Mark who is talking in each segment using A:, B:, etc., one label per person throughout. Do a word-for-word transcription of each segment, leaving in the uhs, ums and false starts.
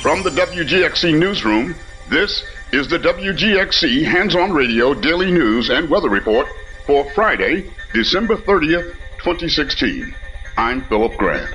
A: From the W G X C newsroom, this is the W G X C Hands-On Radio Daily News and Weather Report for Friday, December thirtieth, twenty sixteen. I'm Philip Grant.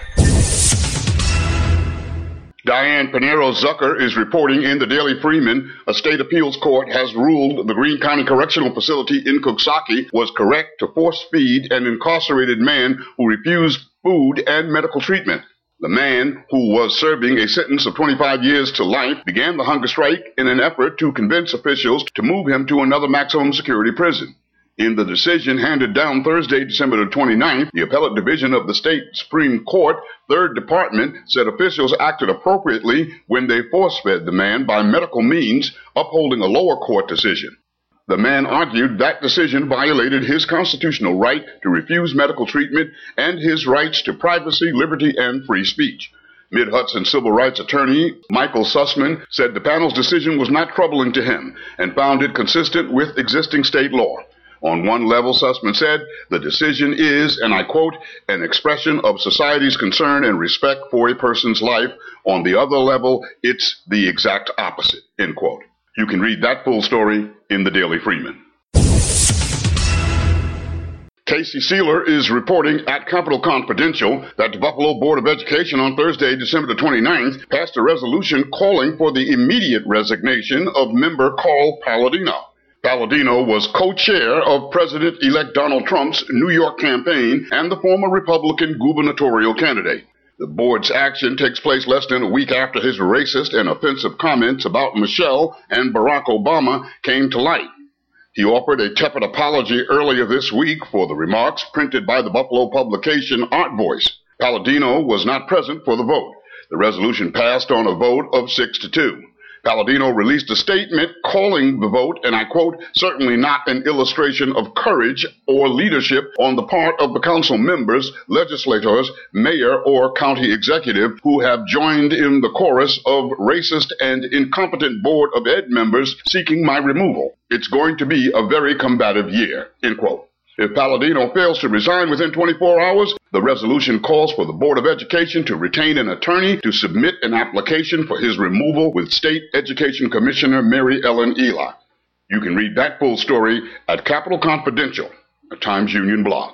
A: Diane Pinheiro-Zucker is reporting in the Daily Freeman a state appeals court has ruled the Greene County Correctional Facility in Coxsackie was correct to force feed an incarcerated man who refused food and medical treatment. The man, who was serving a sentence of twenty-five years to life, began the hunger strike in an effort to convince officials to move him to another maximum security prison. In the decision handed down Thursday, December the twenty-ninth, the Appellate Division of the State Supreme Court, Third Department, said officials acted appropriately when they force-fed the man by medical means, upholding a lower court decision. The man argued that decision violated his constitutional right to refuse medical treatment and his rights to privacy, liberty, and free speech. Mid-Hudson civil rights attorney Michael Sussman said the panel's decision was not troubling to him and found it consistent with existing state law. On one level, Sussman said, the decision is, and I quote, an expression of society's concern and respect for a person's life. On the other level, it's the exact opposite, end quote. You can read that full story in the Daily Freeman. Casey Sealer is reporting at Capitol Confidential that the Buffalo Board of Education on Thursday, December the twenty-ninth, passed a resolution calling for the immediate resignation of member Carl Palladino. Palladino was co-chair of President-elect Donald Trump's New York campaign and the former Republican gubernatorial candidate. The board's action takes place less than a week after his racist and offensive comments about Michelle and Barack Obama came to light. He offered a tepid apology earlier this week for the remarks printed by the Buffalo publication Art Voice. Palladino was not present for the vote. The resolution passed on a vote of six to two. Palladino released a statement calling the vote, and I quote, certainly not an illustration of courage or leadership on the part of the council members, legislators, mayor, or county executive who have joined in the chorus of racist and incompetent Board of Ed members seeking my removal. It's going to be a very combative year, end quote. If Palladino fails to resign within twenty-four hours, the resolution calls for the Board of Education to retain an attorney to submit an application for his removal with State Education Commissioner Mary Ellen Eli. You can read that full story at Capitol Confidential, a Times Union blog.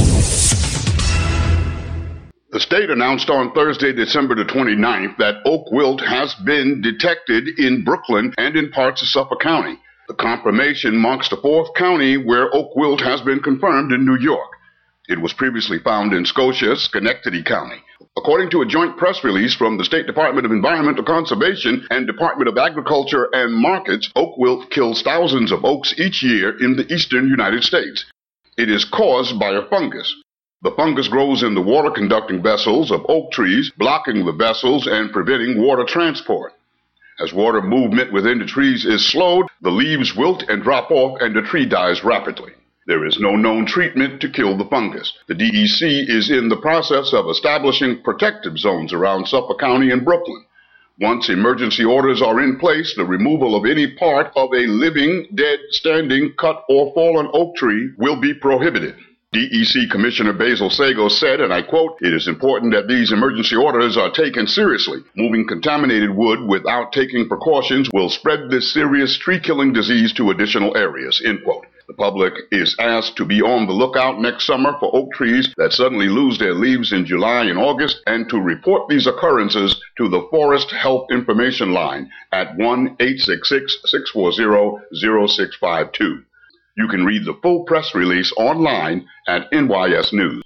A: The state announced on Thursday, December the twenty-ninth, that oak wilt has been detected in Brooklyn and in parts of Suffolk County. The confirmation marks the fourth county where oak wilt has been confirmed in New York. It was previously found in Scotia, Schenectady County. According to a joint press release from the State Department of Environmental Conservation and Department of Agriculture and Markets, oak wilt kills thousands of oaks each year in the eastern United States. It is caused by a fungus. The fungus grows in the water-conducting vessels of oak trees, blocking the vessels and preventing water transport. As water movement within the trees is slowed, the leaves wilt and drop off and the tree dies rapidly. There is no known treatment to kill the fungus. The D E C is in the process of establishing protective zones around Suffolk County and Brooklyn. Once emergency orders are in place, the removal of any part of a living, dead, standing, cut, or fallen oak tree will be prohibited. D E C Commissioner Basil Sago said, and I quote, it is important that these emergency orders are taken seriously. Moving contaminated wood without taking precautions will spread this serious tree-killing disease to additional areas, end quote. The public is asked to be on the lookout next summer for oak trees that suddenly lose their leaves in July and August, and to report these occurrences to the Forest Health Information Line at one eight six six, six four zero, zero six five two. You can read the full press release online at N Y S News.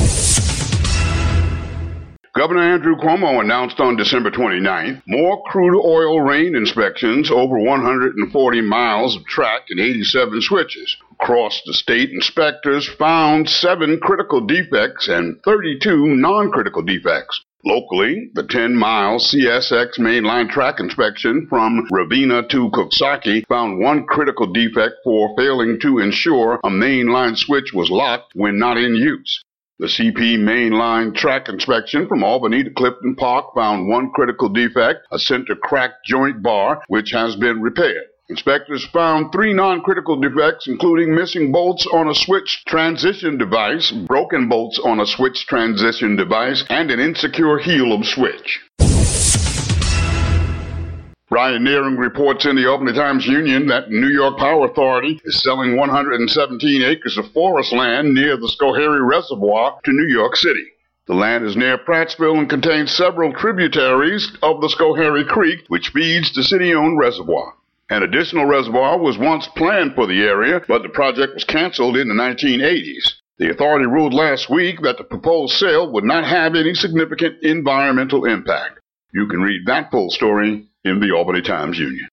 A: Governor Andrew Cuomo announced on December twenty-ninth more crude oil rain inspections over one hundred forty miles of track and eighty-seven switches. Across the state, inspectors found seven critical defects and thirty-two non-critical defects. Locally, the ten-mile C S X mainline track inspection from Ravenna to Coxsackie found one critical defect for failing to ensure a mainline switch was locked when not in use. The C P mainline track inspection from Albany to Clifton Park found one critical defect, a center cracked joint bar, which has been repaired. Inspectors found three non-critical defects, including missing bolts on a switch transition device, broken bolts on a switch transition device, and an insecure heel of switch. Brian Nearing reports in the Albany Times-Union that New York Power Authority is selling one hundred seventeen acres of forest land near the Schoharie Reservoir to New York City. The land is near Prattsville and contains several tributaries of the Schoharie Creek, which feeds the city-owned reservoir. An additional reservoir was once planned for the area, but the project was canceled in the nineteen eighties. The authority ruled last week that the proposed sale would not have any significant environmental impact. You can read that full story in the Albany Times-Union.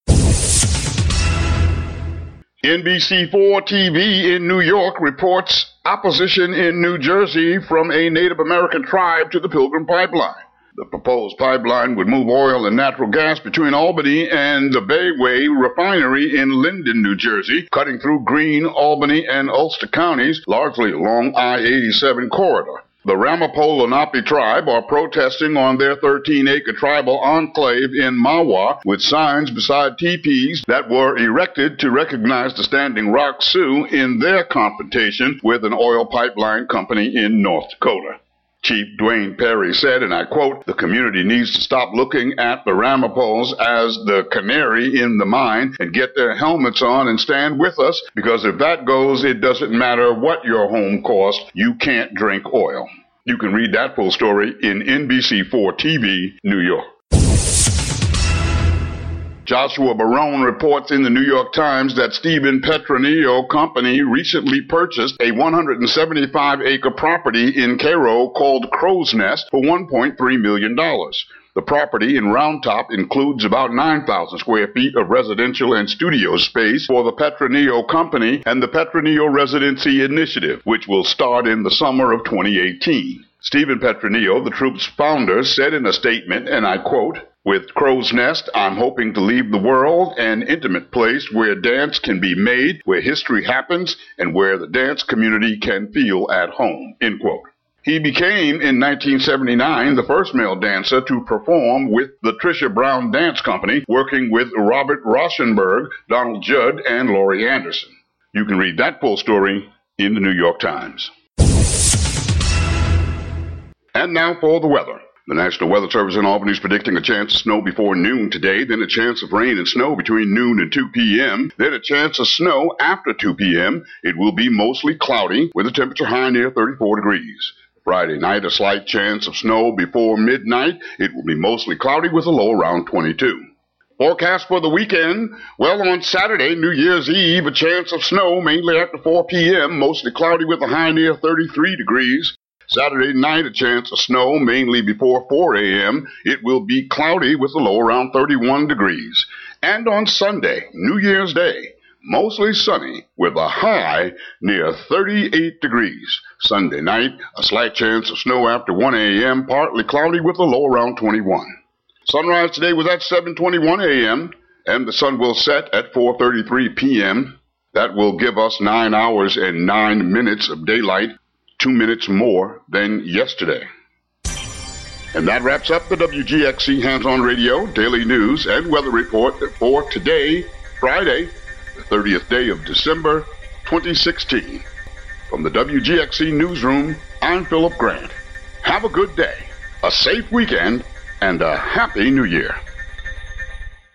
A: N B C four T V in New York reports opposition in New Jersey from a Native American tribe to the Pilgrim Pipeline. The proposed pipeline would move oil and natural gas between Albany and the Bayway refinery in Linden, New Jersey, cutting through Greene, Albany, and Ulster counties, largely along I eighty-seven corridor. The Ramapo Lenape tribe are protesting on their thirteen-acre tribal enclave in Mahwah with signs beside teepees that were erected to recognize the Standing Rock Sioux in their confrontation with an oil pipeline company in North Dakota. Chief Dwayne Perry said, and I quote, "The community needs to stop looking at the Ramapos as the canary in the mine and get their helmets on and stand with us, because if that goes, it doesn't matter what your home costs, you can't drink oil." You can read that full story in N B C four T V, New York. Joshua Barone reports in the New York Times that Stephen Petronio Company recently purchased a one hundred seventy-five acre property in Cairo called Crow's Nest for one point three million dollars. The property in Round Top includes about nine thousand square feet of residential and studio space for the Petronio Company and the Petronio Residency Initiative, which will start in the summer of twenty eighteen. Stephen Petronio, the troup's founder, said in a statement, and I quote, "With Crow's Nest, I'm hoping to leave the world an intimate place where dance can be made, where history happens, and where the dance community can feel at home," end quote. He became, in nineteen seventy-nine, the first male dancer to perform with the Trisha Brown Dance Company, working with Robert Rauschenberg, Donald Judd, and Laurie Anderson. You can read that full story in the New York Times. And now for the weather. The National Weather Service in Albany is predicting a chance of snow before noon today, then a chance of rain and snow between noon and two p.m., then a chance of snow after two p.m. It will be mostly cloudy with a temperature high near thirty-four degrees. Friday night, a slight chance of snow before midnight. It will be mostly cloudy with a low around twenty-two. Forecast for the weekend. Well, on Saturday, New Year's Eve, a chance of snow mainly after four p.m., mostly cloudy with a high near thirty-three degrees. Saturday night, a chance of snow mainly before four a.m. It will be cloudy with a low around thirty-one degrees. And on Sunday, New Year's Day, mostly sunny with a high near thirty-eight degrees. Sunday night, a slight chance of snow after one a.m., partly cloudy with a low around twenty-one. Sunrise today was at seven twenty-one a.m., and the sun will set at four thirty-three p.m. That will give us nine hours and nine minutes of daylight, two minutes more than yesterday. And that wraps up the W G X C Hands-On Radio Daily News and Weather Report for today, Friday, the thirtieth day of December, twenty sixteen. From the W G X C Newsroom, I'm Philip Grant. Have a good day, a safe weekend, and a Happy New Year.